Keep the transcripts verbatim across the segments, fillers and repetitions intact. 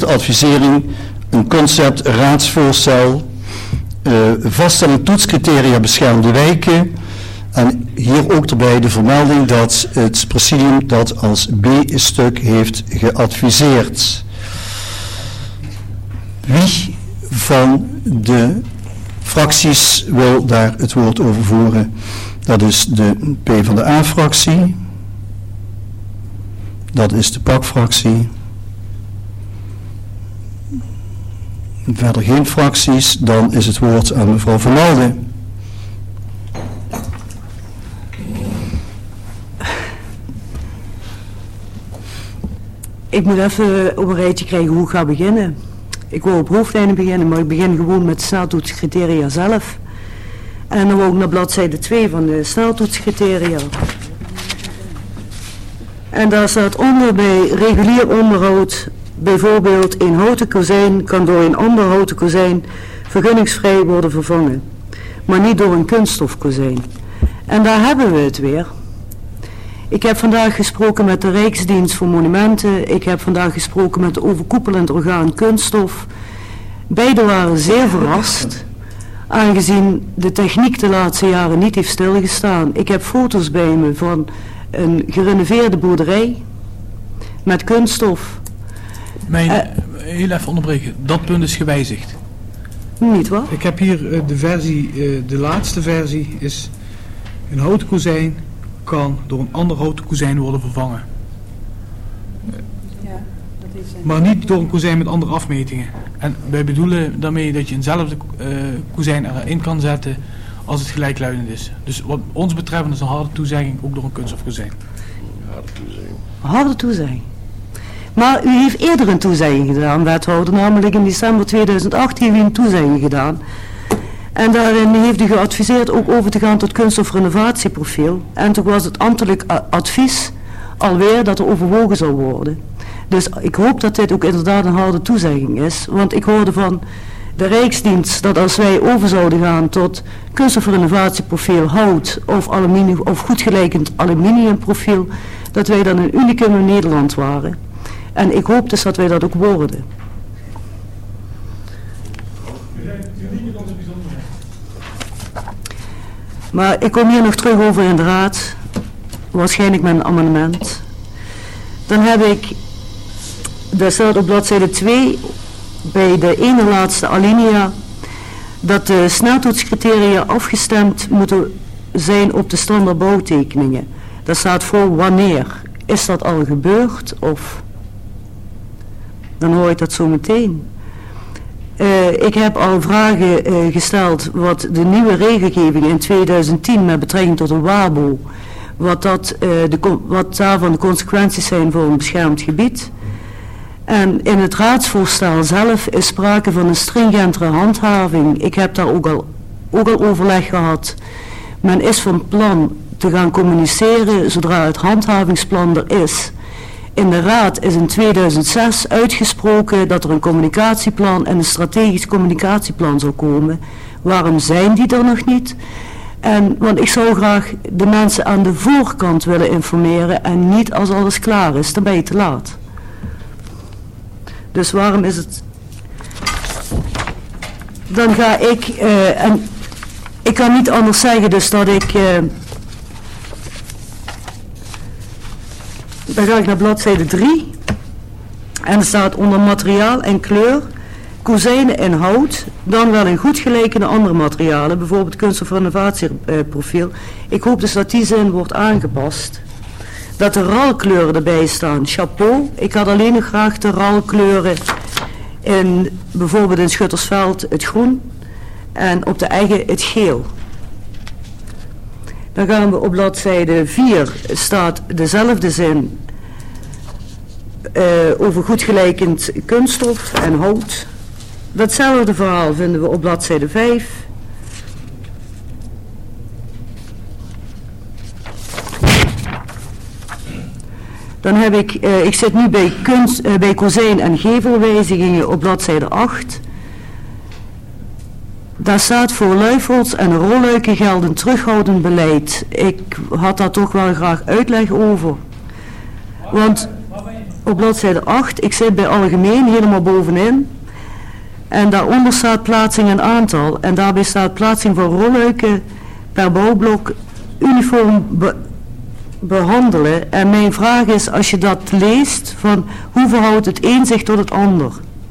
de advisering, een concept, raadsvoorstel, uh, vaststelling toetscriteria beschermde wijken. En hier ook erbij de vermelding dat het presidium dat als B-stuk heeft geadviseerd. Wie van de fracties wil daar het woord over voeren? Dat is de PvdA-fractie. Dat is de P A C-fractie. Verder geen fracties. Dan is het woord aan mevrouw Van Malden. Ik moet even op een rijtje krijgen hoe ik ga beginnen. Ik wil op hoofdlijnen beginnen, maar ik begin gewoon met de sneltoetscriteria zelf. En dan wil ik naar bladzijde twee van de sneltoetscriteria. En daar staat onder bij regulier onderhoud, bijvoorbeeld een houten kozijn kan door een ander houten kozijn vergunningsvrij worden vervangen. Maar niet door een kunststofkozijn. En daar hebben we het weer. Ik heb vandaag gesproken met de Rijksdienst voor Monumenten. Ik heb vandaag gesproken met de overkoepelend orgaan Kunststof. Beiden waren zeer verrast, aangezien de techniek de laatste jaren niet heeft stilgestaan. Ik heb foto's bij me van een gerenoveerde boerderij met kunststof. Mijn, uh, heel even onderbreken, dat punt is gewijzigd. Niet wat? Ik heb hier uh, de versie, uh, de laatste versie is een houten kozijn kan door een ander houten kozijn worden vervangen. Ja, dat is maar niet door een kozijn met andere afmetingen. En wij bedoelen daarmee dat je eenzelfde uh, kozijn erin kan zetten als het gelijkluidend is. Dus wat ons betreft is een harde toezegging ook door een kunststofkozijn. Harde toezegging. Harde toezegging. Maar u heeft eerder een toezegging gedaan, wethouder, namelijk in december tweeduizend acht heeft u een toezegging gedaan. En daarin heeft u geadviseerd ook over te gaan tot kunststofrenovatieprofiel. En toen was het ambtelijk advies alweer dat er overwogen zal worden. Dus ik hoop dat dit ook inderdaad een harde toezegging is. Want ik hoorde van de Rijksdienst dat als wij over zouden gaan tot kunststofrenovatieprofiel hout of, aluminium, of goed gelijkend aluminiumprofiel, dat wij dan een unicum in Nederland waren. En ik hoop dus dat wij dat ook worden. Maar ik kom hier nog terug over in de raad, waarschijnlijk met een amendement. Dan heb ik, daar staat op bladzijde twee, bij de ene laatste alinea, dat de sneltoetscriteria afgestemd moeten zijn op de standaard bouwtekeningen. Daar staat voor wanneer. Is dat al gebeurd of dan hoor ik dat zo meteen. Uh, ik heb al vragen uh, gesteld wat de nieuwe regelgeving in tweeduizend tien met betrekking tot de WABO, wat, dat, uh, de, wat daarvan de consequenties zijn voor een beschermd gebied. En in het raadsvoorstel zelf is sprake van een stringentere handhaving. Ik heb daar ook al, ook al overleg gehad. Men is van plan te gaan communiceren zodra het handhavingsplan er is. In de raad is in tweeduizend zes uitgesproken dat er een communicatieplan en een strategisch communicatieplan zou komen. Waarom zijn die er nog niet? En, want ik zou graag de mensen aan de voorkant willen informeren en niet als alles klaar is, dan ben je te laat. Dus waarom is het... Dan ga ik, uh, en ik kan niet anders zeggen dus dat ik... Uh, dan ga ik naar bladzijde drie. En er staat onder materiaal en kleur, kozijnen en hout, dan wel in goed gelijkende andere materialen, bijvoorbeeld kunststofrenovatieprofiel. Ik hoop dus dat die zin wordt aangepast. Dat de ralkleuren erbij staan, chapeau. Ik had alleen nog graag de ralkleuren in, bijvoorbeeld in Schuttersveld het groen en op de eigen het geel. Dan gaan we op bladzijde vier, staat dezelfde zin uh, over goed gelijkend kunststof en hout. Datzelfde verhaal vinden we op bladzijde vijf. Dan heb ik, uh, ik zit nu bij, kunst, uh, bij kozijn- en gevelwijzigingen op bladzijde acht. Daar staat voor luifels en rolluiken gelden terughoudend beleid. Ik had daar toch wel graag uitleg over. Want op bladzijde acht, ik zit bij algemeen helemaal bovenin. En daaronder staat plaatsing en aantal. En daarbij staat plaatsing van rolluiken per bouwblok uniform be- behandelen. En mijn vraag is, als je dat leest, van hoe verhoudt het een zich tot het ander?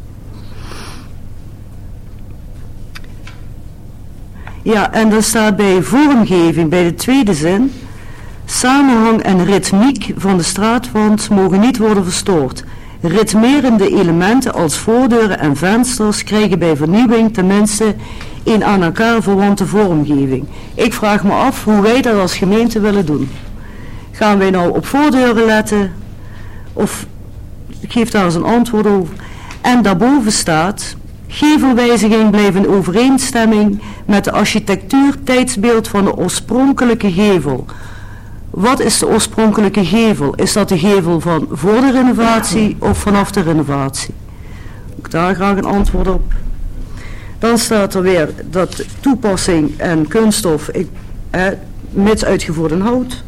Ja, en dan staat bij vormgeving, bij de tweede zin, samenhang en ritmiek van de straatwand mogen niet worden verstoord. Ritmerende elementen als voordeuren en vensters krijgen bij vernieuwing tenminste een aan elkaar verwante vormgeving. Ik vraag me af hoe wij dat als gemeente willen doen. Gaan wij nou op voordeuren letten? Of ik geef daar eens een antwoord over. En daarboven staat, gevelwijziging blijft in overeenstemming met de architectuur tijdsbeeld van de oorspronkelijke gevel. Wat is de oorspronkelijke gevel? Is dat de gevel van voor de renovatie of vanaf de renovatie? Ik daar graag een antwoord op. Dan staat er weer dat toepassing en kunststof, ik, eh, mits uitgevoerd in hout.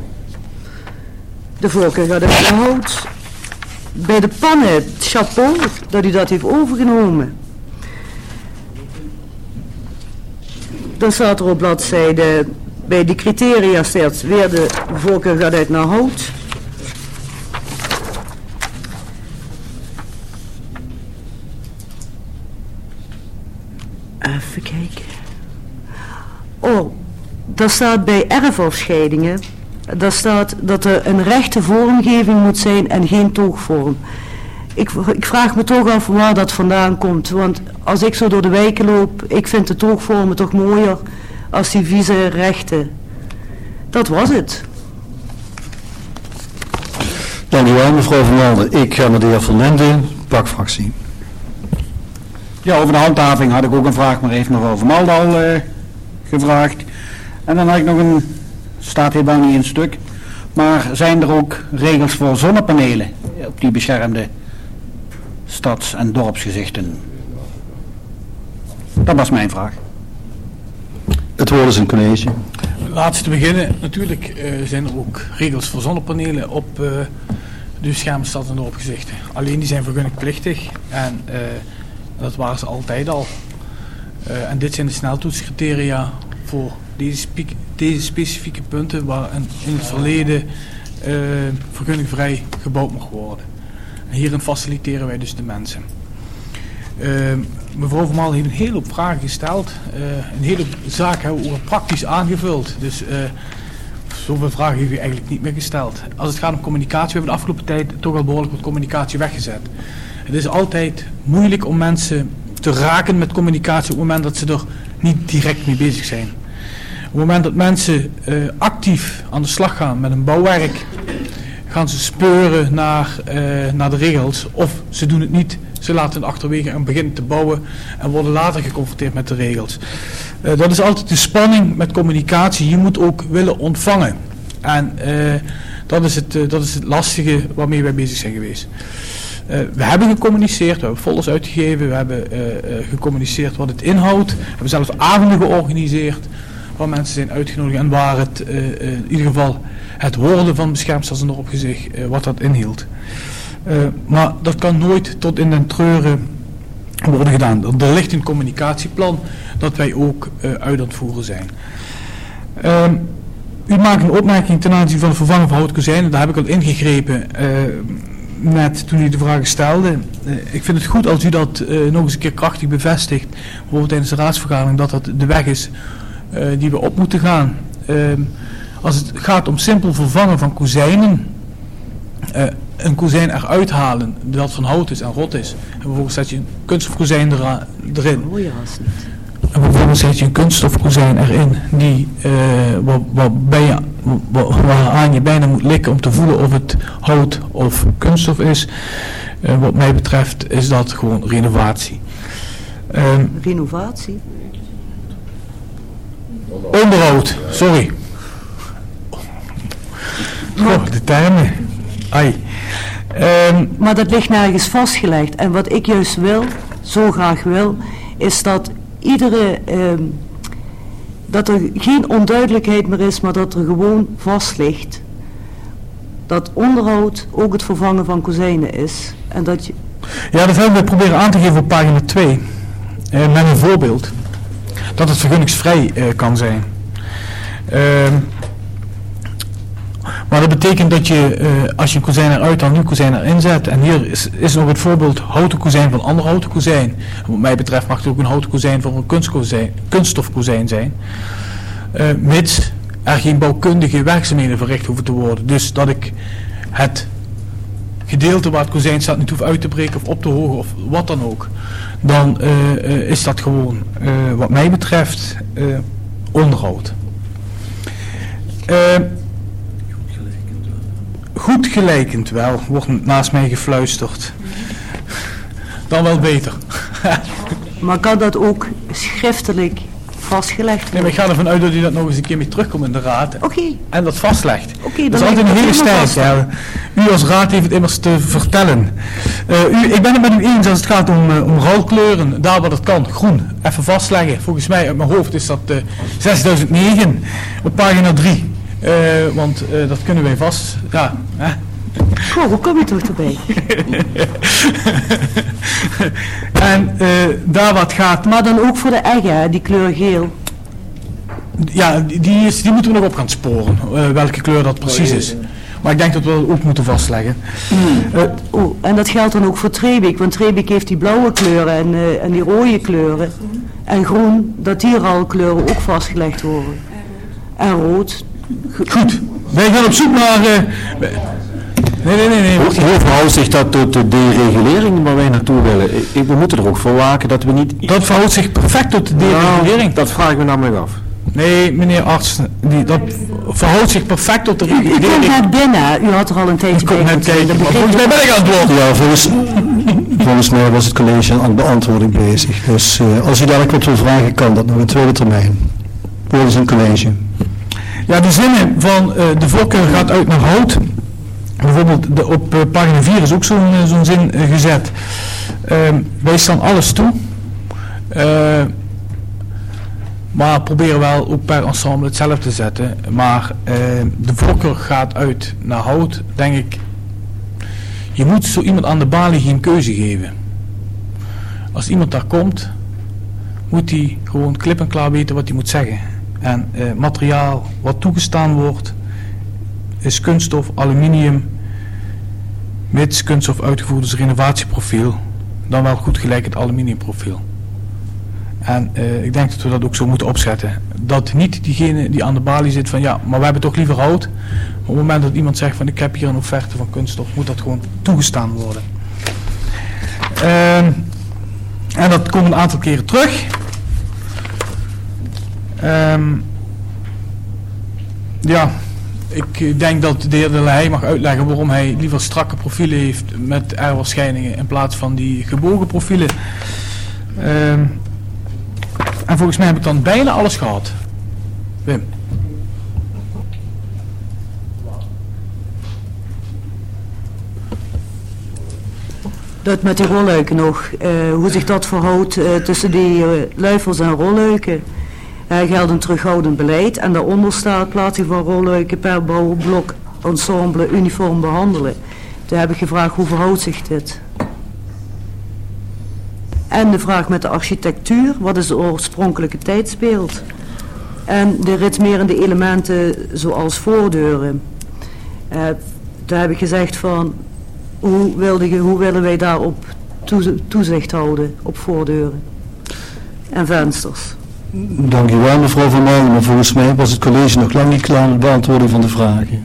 De voorkeur gaat uit in hout. Bij de pannen, chapeau, dat u dat heeft overgenomen. Dan staat er op bladzijde, bij die criteria staat weer de voorkeur gaat uit naar hout. Even kijken. Oh, daar staat bij erfafscheidingen, daar staat dat er een rechte vormgeving moet zijn en geen toogvorm. Ik, ik vraag me toch af waar dat vandaan komt, want als ik zo door de wijken loop, ik vind de toogvormen toch mooier als die vieze rechte. Dat was het. Dank u wel, mevrouw Van Malden. Ik ga naar de heer Van Lende, pakfractie. Ja, over de handhaving had ik ook een vraag, maar heeft mevrouw Van Malden al uh, gevraagd. En dan had ik nog een, staat hierbij niet in het stuk, maar zijn er ook regels voor zonnepanelen op die beschermde stads- en dorpsgezichten? Dat was mijn vraag. Het woord is een college. Laatst te beginnen, natuurlijk uh, zijn er ook regels voor zonnepanelen op uh, de beschermde stads- en dorpsgezichten. Alleen die zijn vergunningplichtig en uh, dat waren ze altijd al. Uh, en dit zijn de sneltoetscriteria voor deze, spiek, deze specifieke punten waar in, in het verleden uh, vergunningvrij gebouwd mag worden. En hierin faciliteren wij dus de mensen. Uh, mevrouw Van Malden heeft een hele hoop vragen gesteld. Uh, een hele zaak hebben we ook praktisch aangevuld. Dus uh, zoveel vragen heeft u eigenlijk niet meer gesteld. Als het gaat om communicatie, we hebben de afgelopen tijd toch al behoorlijk wat communicatie weggezet. Het is altijd moeilijk om mensen te raken met communicatie op het moment dat ze er niet direct mee bezig zijn. Op het moment dat mensen uh, actief aan de slag gaan met een bouwwerk, gaan ze speuren naar, uh, naar de regels, of ze doen het niet, ze laten het achterwege en beginnen te bouwen en worden later geconfronteerd met de regels. Uh, dat is altijd de spanning met communicatie, je moet ook willen ontvangen. En uh, dat, is het, uh, dat is het lastige waarmee wij bezig zijn geweest. Uh, we hebben gecommuniceerd, we hebben folders uitgegeven, we hebben uh, uh, gecommuniceerd wat het inhoudt, we hebben zelfs avonden georganiseerd waar mensen zijn uitgenodigd en waar het uh, uh, in ieder geval het woorden van beschermd stads- en dorpsgezicht, uh, wat dat inhield. Uh, maar dat kan nooit tot in den treuren worden gedaan. Er ligt een communicatieplan dat wij ook uh, uit aan het voeren zijn. Uh, u maakt een opmerking ten aanzien van het vervangen van houten kozijnen, daar heb ik al ingegrepen uh, net toen u de vraag stelde. Uh, ik vind het goed als u dat uh, nog eens een keer krachtig bevestigt, bijvoorbeeld tijdens de raadsvergadering, dat dat de weg is uh, die we op moeten gaan. Uh, als het gaat om simpel vervangen van kozijnen, uh, een kozijn eruit halen dat van hout is en rot is, en vervolgens zet je een kunststofkozijn er, erin. En vervolgens zet je een kunststofkozijn erin die, uh, waar, waarbij je, waar, waaraan je bijna moet likken om te voelen of het hout of kunststof is. Uh, wat mij betreft is dat gewoon renovatie. Um, Renovatie? Onderhoud, sorry. Oh, de termen. Ai. Um, maar dat ligt nergens vastgelegd. En wat ik juist wil, zo graag wil, is dat iedere, um, dat er geen onduidelijkheid meer is, maar dat er gewoon vast ligt dat onderhoud ook het vervangen van kozijnen is. En dat je... Ja, dat hebben we proberen aan te geven op pagina twee. Uh, met een voorbeeld. Dat het vergunningsvrij uh, kan zijn. Uh, maar dat betekent dat je, uh, als je een kozijn eruit dan een nieuw kozijn erin zet. En hier is, is nog het voorbeeld houten kozijn van ander houten kozijn. Wat mij betreft mag het ook een houten kozijn voor een kunstkozijn, kunststofkozijn zijn. Uh, mits er geen bouwkundige werkzaamheden verricht hoeven te worden. Dus dat ik het gedeelte waar het kozijn staat niet hoef uit te breken of op te hogen of wat dan ook. Dan uh, uh, is dat gewoon, uh, wat mij betreft, uh, onderhoud. Uh, goed gelijkend wel, wordt naast mij gefluisterd. Dan wel beter. Maar kan dat ook schriftelijk vastgelegd worden? Nee, maar ik ga ervan uit dat u dat nog eens een keer mee terugkomt in de raad. Oké. Okay. En dat vastlegt. Okay, dat is altijd een hele strijd. Ja. U als raad heeft het immers te vertellen. Uh, u, ik ben het met u eens als het gaat om, uh, om ruilkleuren. Daar waar het kan. Groen. Even vastleggen. Volgens mij uit mijn hoofd is dat uh, zesduizend negen op pagina drie. Uh, want uh, dat kunnen wij vast. Ja. Hè? Goh, hoe kom je toch erbij? En uh, daar wat gaat... Maar dan ook voor de eggen, die kleur geel. Ja, die, is, die moeten we nog op gaan sporen. Uh, welke kleur dat precies is. Maar ik denk dat we dat ook moeten vastleggen. Mm. Uh, oh, en dat geldt dan ook voor Trebik. Want Trebik heeft die blauwe kleuren en, uh, en die rode kleuren. En groen, dat die ralkleuren ook vastgelegd worden. En rood. Goed. Wij gaan op zoek naar... Uh, Nee, nee, nee. nee. Hoe, hoe verhoudt zich dat tot de deregulering waar wij naartoe willen? Ik, we moeten er ook voor waken dat we niet... Dat verhoudt zich perfect tot de deregulering. Nou, dat vraag ik me namelijk af. Nee, meneer arts, die, dat verhoudt zich perfect tot de deregulering. U, u komt net binnen, u had er al een tijdje bij moeten. Volgens mij ben ik aan het woord. Ja, volgens, volgens mij was het college aan de beantwoording bezig. Dus uh, als u dadelijk wat wil vragen, kan dat nog een tweede termijn. Volgens een college. Ja, de zinnen van uh, de voorkeur gaat uit naar hout. Bijvoorbeeld de, op uh, pagina vier is ook zo'n uh, zo'n zin uh, gezet. Uh, wij staan alles toe. Uh, maar proberen wel ook per ensemble hetzelfde te zetten. Maar uh, de voorkeur gaat uit naar hout, denk ik. Je moet zo iemand aan de balie geen keuze geven. Als iemand daar komt, moet hij gewoon klip en klaar weten wat hij moet zeggen. En uh, materiaal wat toegestaan wordt, is kunststof, aluminium, mits kunststof uitgevoerd is renovatieprofiel, dan wel goed gelijk het aluminiumprofiel. En uh, ik denk dat we dat ook zo moeten opzetten. Dat niet diegene die aan de balie zit van ja, maar we hebben toch liever hout. Maar op het moment dat iemand zegt van ik heb hier een offerte van kunststof, moet dat gewoon toegestaan worden. Uh, en dat komt een aantal keren terug. Um, ja... Ik denk dat de heer De Leij mag uitleggen waarom hij liever strakke profielen heeft met R-verschijningen in plaats van die gebogen profielen. Uh, en volgens mij heb ik dan bijna alles gehad. Wim. Dat met die rolluiken nog, uh, hoe zich dat verhoudt uh, tussen die uh, luifels en rolluiken. Uh, geldt een terughoudend beleid en daaronder staat plaatsing van rolluiken per bouwblok ensemble uniform behandelen. Toen heb ik gevraagd hoe verhoudt zich dit. En de vraag met de architectuur, wat is de oorspronkelijke tijdsbeeld? En de ritmerende elementen zoals voordeuren. Uh, toen heb ik gezegd van hoe, wilde, hoe willen wij daarop toezicht houden op voordeuren en vensters. Dank u wel, mevrouw Van Malen, maar volgens mij was het college nog lang niet klaar met de beantwoording van de vragen.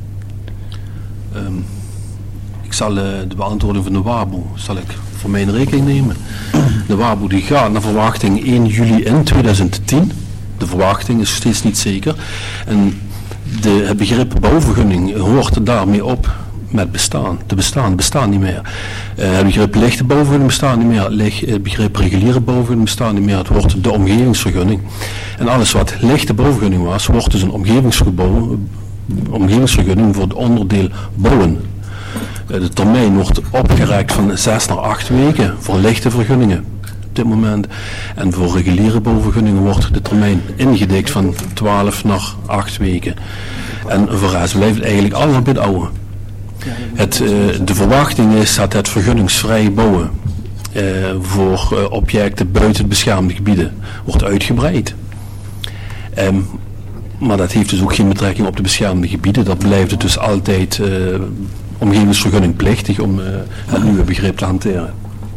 Um, ik zal uh, de beantwoording van de WABO zal ik voor mijn rekening nemen. De WABO die gaat naar verwachting één juli in tweeduizend tien. De verwachting is steeds niet zeker. En de, het begrip bouwvergunning hoort daarmee op met bestaan. De bestaan bestaan niet meer. Uh, het begrip lichte bouwvergunning bestaat niet meer. Het begrip reguliere bouwvergunning bestaat niet meer. Het wordt de omgevingsvergunning. En alles wat lichte bouwvergunning was, wordt dus een omgevingsgebouw, omgevingsvergunning voor het onderdeel bouwen. Uh, de termijn wordt opgerekt van zes naar acht weken voor lichte vergunningen op dit moment. En voor reguliere bouwvergunningen wordt de termijn ingedikt van twaalf naar acht weken. En voor de rest blijft het eigenlijk allemaal bij het oude. Het, uh, de verwachting is dat het vergunningsvrij bouwen uh, voor uh, objecten buiten het beschermde gebieden wordt uitgebreid. Um, maar dat heeft dus ook geen betrekking op de beschermde gebieden. Dat blijft het dus altijd uh, omgevingsvergunningplichtig om uh, het nieuwe begrip te hanteren.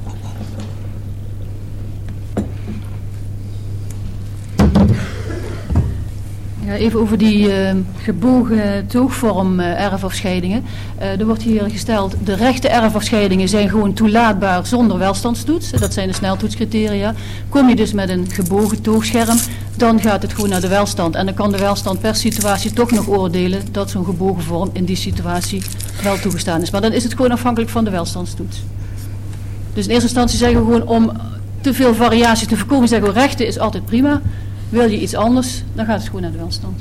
Ja, even over die uh, gebogen toogvorm uh, erfafscheidingen. Uh, er wordt hier gesteld, de rechte erfafscheidingen zijn gewoon toelaatbaar zonder welstandstoets. Dat zijn de sneltoetscriteria. Kom je dus met een gebogen toogscherm, dan gaat het gewoon naar de welstand. En dan kan de welstand per situatie toch nog oordelen dat zo'n gebogen vorm in die situatie wel toegestaan is. Maar dan is het gewoon afhankelijk van de welstandstoets. Dus in eerste instantie zeggen we gewoon om te veel variatie te voorkomen, zeggen we rechte is altijd prima. Wil je iets anders, dan gaat het gewoon naar de welstand.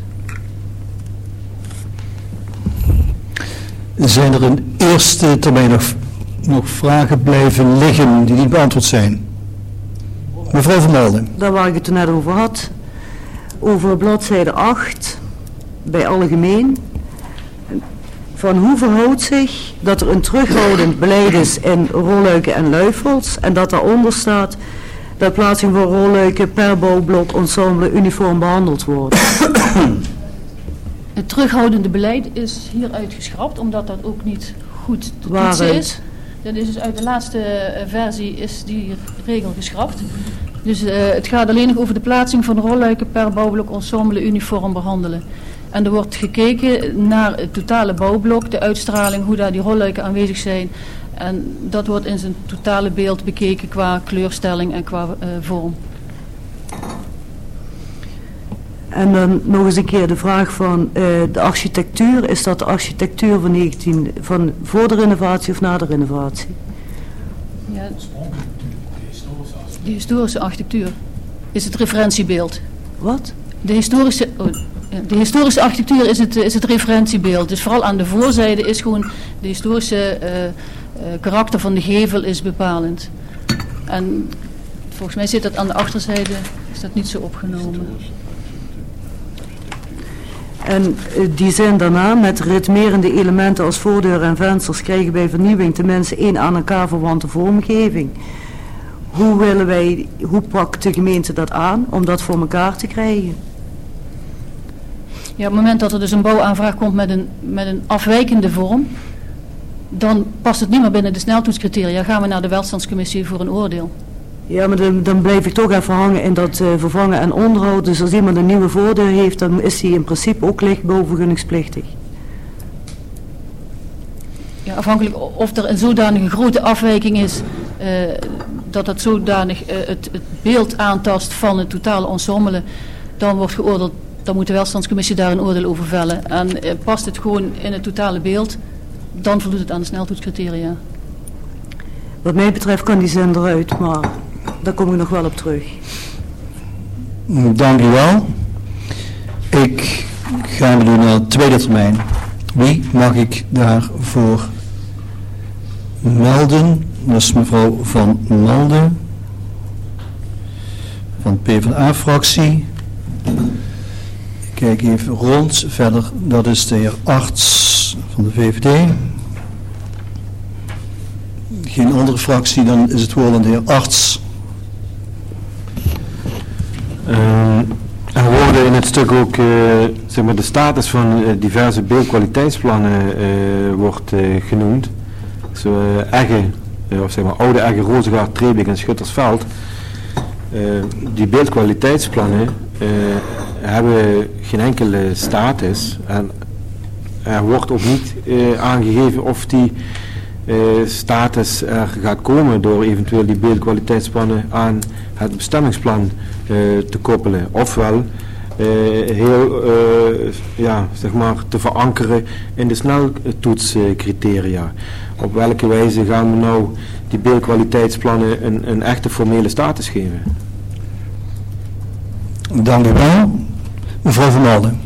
Zijn er in eerste termijn nog, nog vragen blijven liggen die niet beantwoord zijn? Mevrouw Vermelden. Daar waar ik het er net over had. Over bladzijde acht, bij algemeen. Van hoe verhoudt zich dat er een terughoudend beleid is in rolluiken en luifels en dat daaronder staat dat plaatsing van rolluiken per bouwblok ensemble uniform behandeld wordt. Het terughoudende beleid is hieruit geschrapt, omdat dat ook niet goed te toetsen Waaruit? is. Dat is dus uit de laatste uh, versie is die regel geschrapt. Dus uh, het gaat alleen nog over de plaatsing van rolluiken per bouwblok ensemble uniform behandelen. En er wordt gekeken naar het totale bouwblok, de uitstraling, hoe daar die rolluiken aanwezig zijn. En dat wordt in zijn totale beeld bekeken qua kleurstelling en qua uh, vorm. En dan nog eens een keer de vraag van uh, de architectuur. Is dat de architectuur van, negentien, van voor de renovatie of na de renovatie? Ja, de historische architectuur is het referentiebeeld. Wat? De historische, oh, de historische architectuur is het, is het referentiebeeld. Dus vooral aan de voorzijde is gewoon de historische uh, uh, karakter van de gevel is bepalend. En volgens mij zit dat aan de achterzijde, is dat niet zo opgenomen. En uh, die zijn daarna met ritmerende elementen als voordeuren en vensters krijgen bij vernieuwing tenminste één aan elkaar verwante vormgeving. Hoe willen wij, hoe pakt de gemeente dat aan om dat voor elkaar te krijgen? Ja, op het moment dat er dus een bouwaanvraag komt met een, met een afwijkende vorm, dan past het niet meer binnen de sneltoetscriteria. Gaan we naar de welstandscommissie voor een oordeel. Ja, maar dan, dan blijf ik toch even hangen in dat uh, vervangen en onderhoud. Dus als iemand een nieuwe voordeur heeft, dan is die in principe ook licht bovenvergunningsplichtig. Ja, afhankelijk of er een zodanige grote afwijking is, uh, dat het zodanig uh, het, het beeld aantast van het totale ensemble, dan wordt geoordeeld, dan moet de welstandscommissie daar een oordeel over vellen. En uh, past het gewoon in het totale beeld, dan voldoet het aan de sneltoetscriteria. Wat mij betreft kan die zin eruit, maar daar kom ik nog wel op terug. Dank u wel. Ik ga nu naar de tweede termijn. Wie mag ik daarvoor melden? Dat is mevrouw Van Malden van de P v d A-fractie. Ik kijk even rond. Verder, dat is de heer Arts van de V V D. Geen andere fractie, dan is het woord aan de heer Arts. Uh, er worden in het stuk ook uh, zeg maar de status van uh, diverse beeldkwaliteitsplannen uh, wordt uh, genoemd. Zo uh, Egge, uh, of zeg maar Oude Egge, Rozengaard, Trebeek en Schuttersveld. Uh, die beeldkwaliteitsplannen uh, hebben geen enkele status en er wordt ook niet uh, aangegeven of die uh, status er gaat komen door eventueel die beeldkwaliteitsplannen aan het bestemmingsplan uh, te koppelen. Ofwel uh, heel uh, ja, zeg maar te verankeren in de sneltoetscriteria. Op welke wijze gaan we nou die beeldkwaliteitsplannen een, een echte formele status geven? Dank u wel. Mevrouw Van Malden.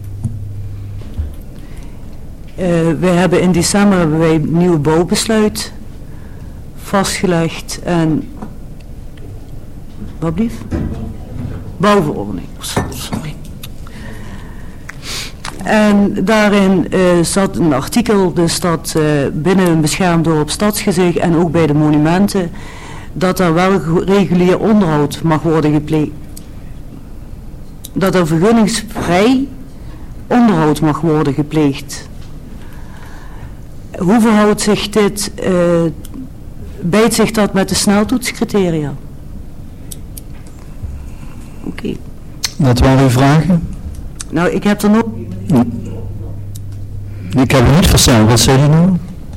Uh, wij hebben in december hebben wij een nieuw bouwbesluit vastgelegd en wat blieft? Bouwverordening, sorry. En daarin uh, zat een artikel, dus dat uh, binnen een beschermd dorp Stadsgezicht en ook bij de monumenten, dat er wel regulier onderhoud mag worden gepleegd. Dat er vergunningsvrij onderhoud mag worden gepleegd. Hoe verhoudt zich dit, uh, bijt zich dat met de sneltoetscriteria? Oké. Okay. Dat waren uw vragen? Nou, ik heb er nog... Ik heb het niet verstaan. Wat zei u nou?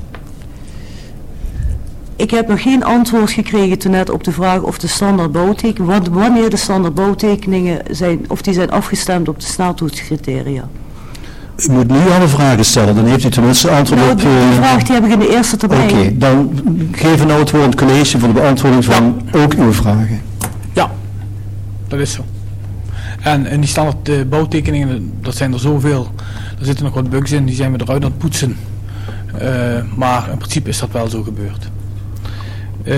Ik heb nog geen antwoord gekregen toen net op de vraag of de standaard bouwtekeningen, wanneer de standaard bouwtekeningen zijn, of die zijn afgestemd op de sneltoetscriteria. U moet nu alle vragen stellen, dan heeft u tenminste antwoord nou, op... Die uh, vraag die heb ik in de eerste termijn. Oké, okay, dan geef een antwoord aan het college voor de beantwoording van ja. ook uw vragen. Ja, dat is zo. En, en die standaard uh, bouwtekeningen, dat zijn er zoveel. Er zitten nog wat bugs in, die zijn we eruit aan het poetsen. Uh, maar in principe is dat wel zo gebeurd. Uh,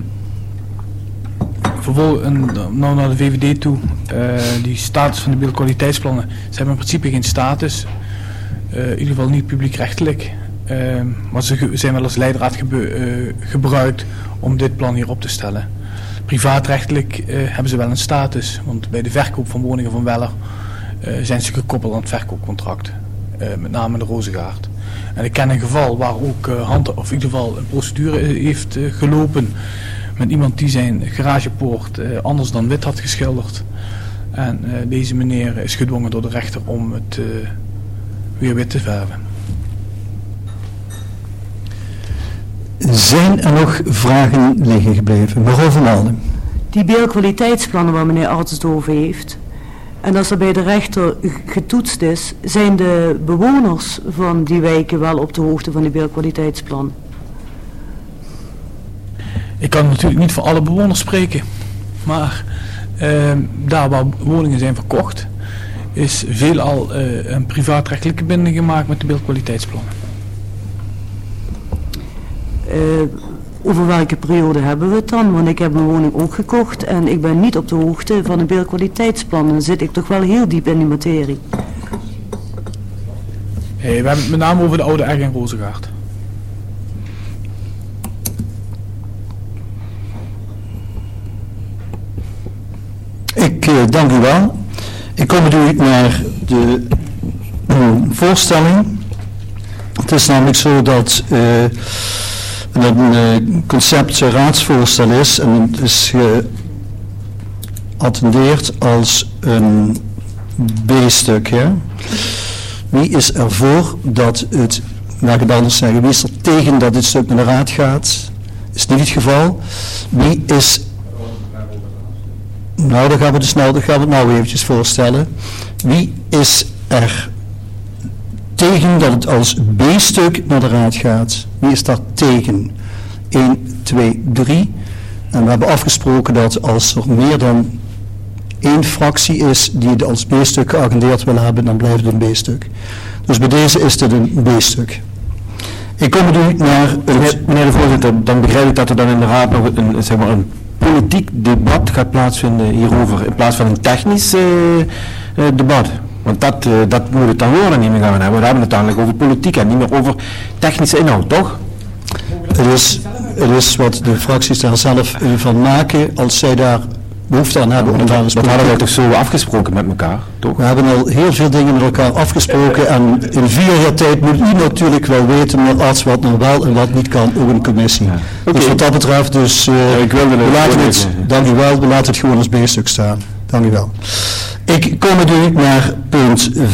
vervolgens, nou naar de V V D toe, uh, die status van de beeldkwaliteitsplannen, ze hebben in principe geen status, uh, in ieder geval niet publiekrechtelijk, uh, maar ze ge- zijn wel als leidraad gebe- uh, gebruikt om dit plan hier op te stellen. Privaatrechtelijk uh, hebben ze wel een status, want bij de verkoop van woningen van Weller uh, zijn ze gekoppeld aan het verkoopcontract, uh, met name de Rozengaard. En ik ken een geval waar ook uh, hand, of in ieder geval een procedure heeft uh, gelopen met iemand die zijn garagepoort uh, anders dan wit had geschilderd. En uh, deze meneer is gedwongen door de rechter om het uh, weer wit te verven. Zijn er nog vragen liggen gebleven? Mevrouw Van Alden. Die beeldkwaliteitsplannen waar meneer Arts het over heeft, en als er bij de rechter getoetst is, zijn de bewoners van die wijken wel op de hoogte van die beeldkwaliteitsplan? Ik kan natuurlijk niet voor alle bewoners spreken, maar uh, daar waar woningen zijn verkocht, is veelal uh, een privaatrechtelijke binding gemaakt met de beeldkwaliteitsplannen. Uh, over welke periode hebben we het dan? Want ik heb mijn woning ook gekocht en ik ben niet op de hoogte van een beeldkwaliteitsplan. Dan zit ik toch wel heel diep in die materie. Hey, we hebben het met name over de oude Egge en Rozengaard. Ik uh, dank u wel. Ik kom nu naar de uh, voorstelling. Het is namelijk zo dat uh, een uh, concept raadsvoorstel is en het is geattendeerd als een B-stuk. Ja? Wie is er voor dat het, laat ik het anders zeggen, wie is er tegen dat dit stuk naar de raad gaat? Is niet het geval. Wie is... Nou, dan gaan we, dus nou, dan gaan we het nou eventjes voorstellen. Wie is er tegen dat het als B-stuk naar de raad gaat? Wie is daar tegen? één, twee, drie. En we hebben afgesproken dat als er meer dan één fractie is die het als B-stuk geagendeerd wil hebben, dan blijft het een B-stuk. Dus bij deze is dit een B-stuk. Ik kom nu naar... Het... Meneer, meneer de voorzitter, dan begrijp ik dat er dan in de raad nog een, zeg maar een politiek debat gaat plaatsvinden hierover, in plaats van een technisch uh, uh, debat. Want dat, uh, dat moet het dan worden niet meer gaan hebben. We hebben het uiteindelijk over politiek en niet meer over technische inhoud, toch? Het is, het is wat de fracties daar zelf uh, van maken, als zij daar behoefte aan hebben. Ja, om dat, dat hadden wij toch zo afgesproken met elkaar, toch? We hebben al heel veel dingen met elkaar afgesproken en in vier jaar tijd moet u natuurlijk wel weten, meneer Arts, wat nou wel en wat niet kan, ook in de commissie. Ja. Okay. Dus wat dat betreft, dus, uh, ja, ik wilde we laten het, dank u wel, we laten het gewoon als B-stuk staan. Dank u wel. Ik kom nu naar punt